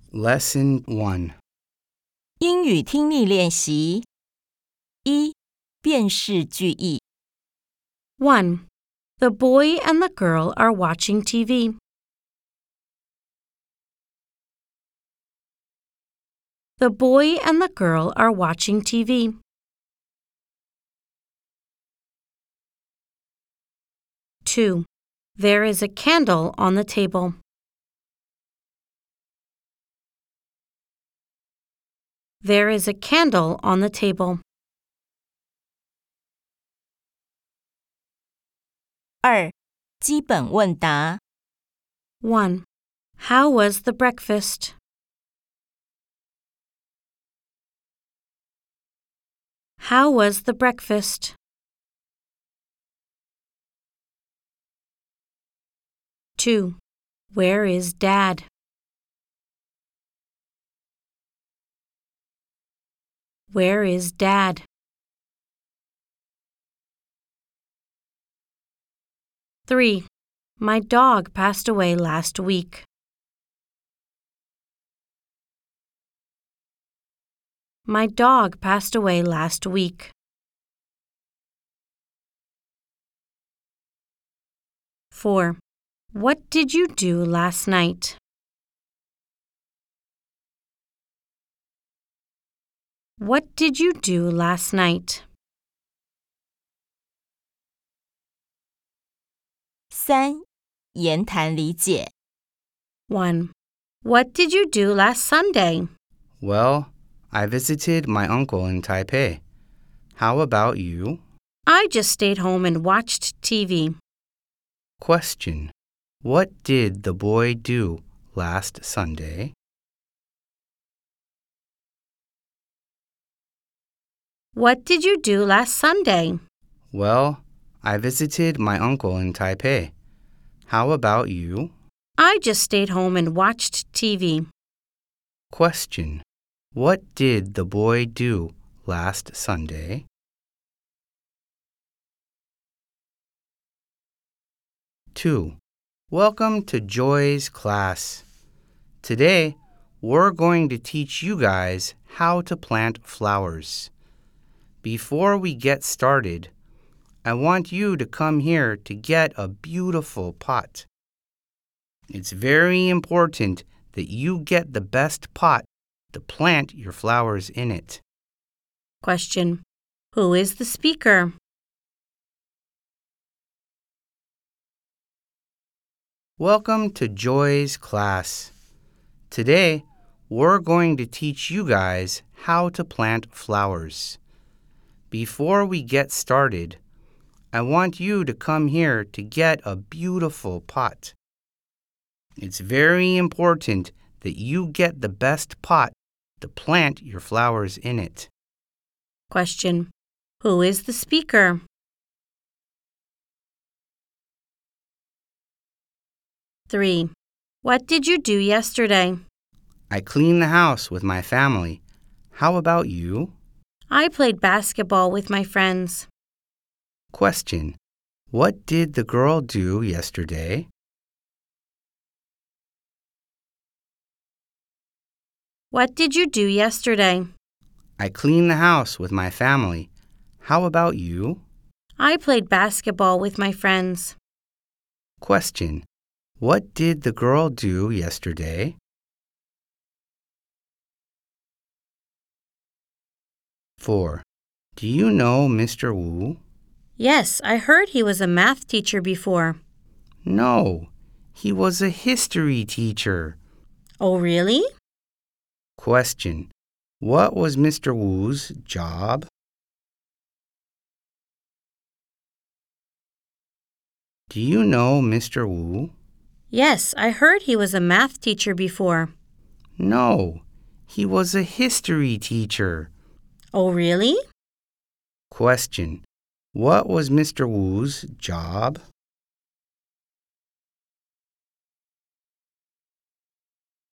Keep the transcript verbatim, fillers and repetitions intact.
Lesson one. 英语听力练习一、辨识句意。 one. The boy and the girl are watching T V. The boy and the girl are watching T V. two. There is a candle on the table. There is a candle on the table. 二、基本问答。 one. How was the breakfast? How was the breakfast? two. Where is Dad? Where is Dad? three. My dog passed away last week. My dog passed away last week. four. What did you do last night? What did you do last night? 三、言谈理解。 one. What did you do last Sunday? Well, I visited my uncle in Taipei. How about you? I just stayed home and watched T V. Question. What did the boy do last Sunday? What did you do last Sunday? Well, I visited my uncle in Taipei. How about you? I just stayed home and watched T V. Question. What did the boy do last Sunday? two. Welcome to Joy's class. Today, we're going to teach you guys how to plant flowers. Before we get started, I want you to come here to get a beautiful pot. It's very important that you get the best pot to plant your flowers in it. Question. Who is the speaker? Welcome to Joy's class. Today, we're going to teach you guys how to plant flowers. Before we get started, I want you to come here to get a beautiful pot. It's very important that you get the best pot to plant your flowers in it. Question. Who is the speaker? three. What did you do yesterday? I cleaned the house with my family. How about you? I played basketball with my friends. Question. What did the girl do yesterday? What did you do yesterday? I cleaned the house with my family. How about you? I played basketball with my friends. Question. What did the girl do yesterday? four. Do you know Mister Wu? Yes, I heard he was a math teacher before. No, he was a history teacher. Oh, really? Question. What was Mister Wu's job? Do you know Mister Wu? Yes, I heard he was a math teacher before. No, he was a history teacher. Oh, really? Question. What was Mister Wu's job?